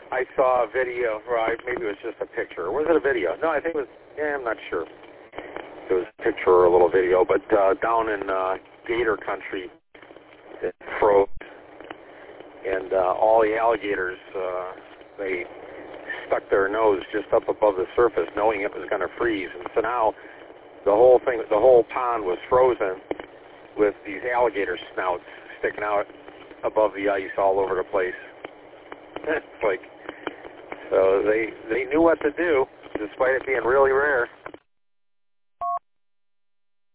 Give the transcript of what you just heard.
I saw a video, right? Maybe it was just a picture. Or was it a video? No, I think it was, I'm not sure. It was a picture or a little video, but down in gator country, it froze. And all the alligators, they stuck their nose just up above the surface, knowing it was going to freeze. And so now the whole pond was frozen with these alligator snouts sticking out above the ice all over the place. It's like, so they knew what to do, despite it being really rare.